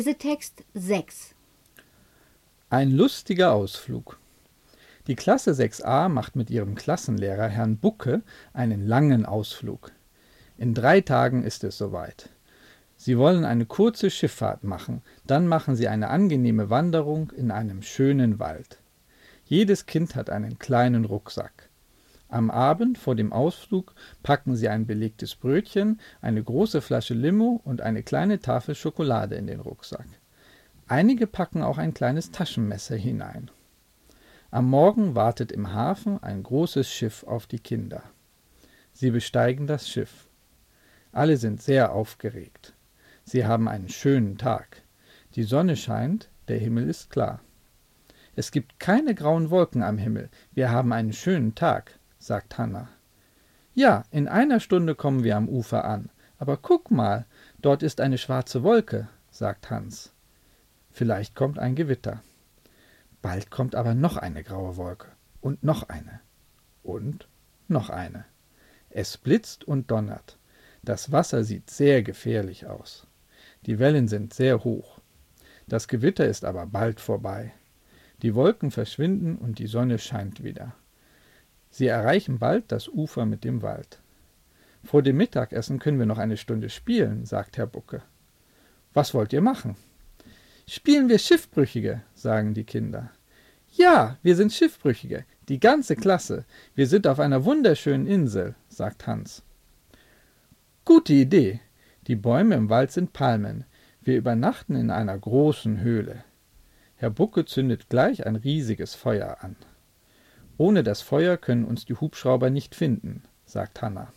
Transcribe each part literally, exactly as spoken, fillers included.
Lesetext sechs. Ein lustiger Ausflug. Die Klasse sechs a macht mit ihrem Klassenlehrer Herrn Bucke einen langen Ausflug. In drei Tagen ist es soweit. Sie wollen eine kurze Schifffahrt machen, dann machen sie eine angenehme Wanderung in einem schönen Wald. Jedes Kind hat einen kleinen Rucksack. Am Abend vor dem Ausflug packen sie ein belegtes Brötchen, eine große Flasche Limo und eine kleine Tafel Schokolade in den Rucksack. Einige packen auch ein kleines Taschenmesser hinein. Am Morgen wartet im Hafen ein großes Schiff auf die Kinder. Sie besteigen das Schiff. Alle sind sehr aufgeregt. Sie haben einen schönen Tag. Die Sonne scheint, der Himmel ist klar. Es gibt keine grauen Wolken am Himmel. Wir haben einen schönen Tag, sagt Hanna. Ja, in einer Stunde kommen wir am Ufer an. Aber guck mal, dort ist eine schwarze Wolke, sagt Hans. Vielleicht kommt ein Gewitter. Bald kommt aber noch eine graue Wolke. Und noch eine. Und noch eine. Es blitzt und donnert. Das Wasser sieht sehr gefährlich aus. Die Wellen sind sehr hoch. Das Gewitter ist aber bald vorbei. Die Wolken verschwinden und die Sonne scheint wieder. Sie erreichen bald das Ufer mit dem Wald. Vor dem Mittagessen können wir noch eine Stunde spielen, sagt Herr Bucke. Was wollt ihr machen? Spielen wir Schiffbrüchige, sagen die Kinder. Ja, wir sind Schiffbrüchige, die ganze Klasse. Wir sind auf einer wunderschönen Insel, sagt Hans. Gute Idee. Die Bäume im Wald sind Palmen. Wir übernachten in einer großen Höhle. Herr Bucke zündet gleich ein riesiges Feuer an. Ohne das Feuer können uns die Hubschrauber nicht finden, sagt Hanna.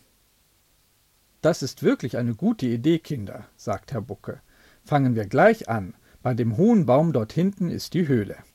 Das ist wirklich eine gute Idee, Kinder, sagt Herr Bucke. Fangen wir gleich an. Bei dem hohen Baum dort hinten ist die Höhle.